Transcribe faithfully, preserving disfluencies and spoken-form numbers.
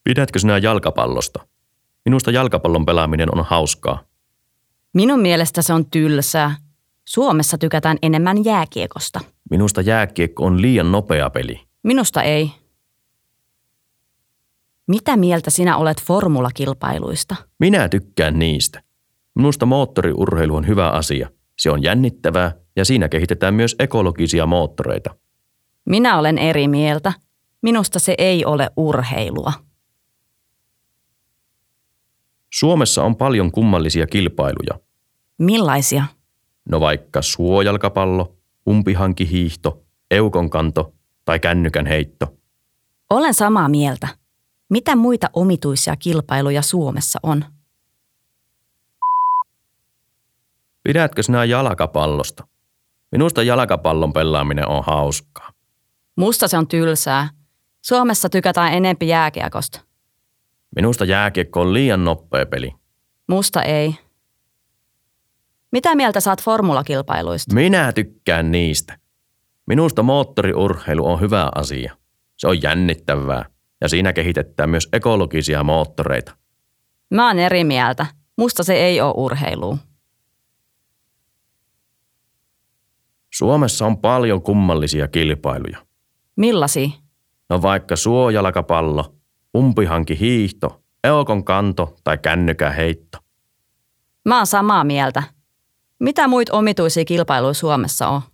Pidätkö sinä jalkapallosta? Minusta jalkapallon pelaaminen on hauskaa. Minun mielestä se on tylsää. Suomessa tykätään enemmän jääkiekosta. Minusta jääkiekko on liian nopea peli. Minusta ei. Mitä mieltä sinä olet formulakilpailuista? Minä tykkään niistä. Minusta moottoriurheilu on hyvä asia. Se on jännittävää ja siinä kehitetään myös ekologisia moottoreita. Minä olen eri mieltä. Minusta se ei ole urheilua. Suomessa on paljon kummallisia kilpailuja. Millaisia? No vaikka suojalkapallo, umpihankihiihto, eukonkanto tai kännykän heitto. Olen samaa mieltä. Mitä muita omituisia kilpailuja Suomessa on? Pidätkö sinä jalkapallosta? Minusta jalkapallon pelaaminen on hauskaa. Musta se on tylsää. Suomessa tykätään enempi jääkiekosta. Minusta jääkiekko on liian nopea peli. Musta ei. Mitä mieltä saat formulakilpailuista? Minä tykkään niistä. Minusta moottoriurheilu on hyvä asia. Se on jännittävää ja siinä kehitetään myös ekologisia moottoreita. Mä oon eri mieltä. Musta se ei ole urheilua. Suomessa on paljon kummallisia kilpailuja. Millaisia? No vaikka suojalkapallo, umpihankihiihto, eukonkanto tai kännykän heitto. Mä oon samaa mieltä. Mitä muita omituisia kilpailuja Suomessa on?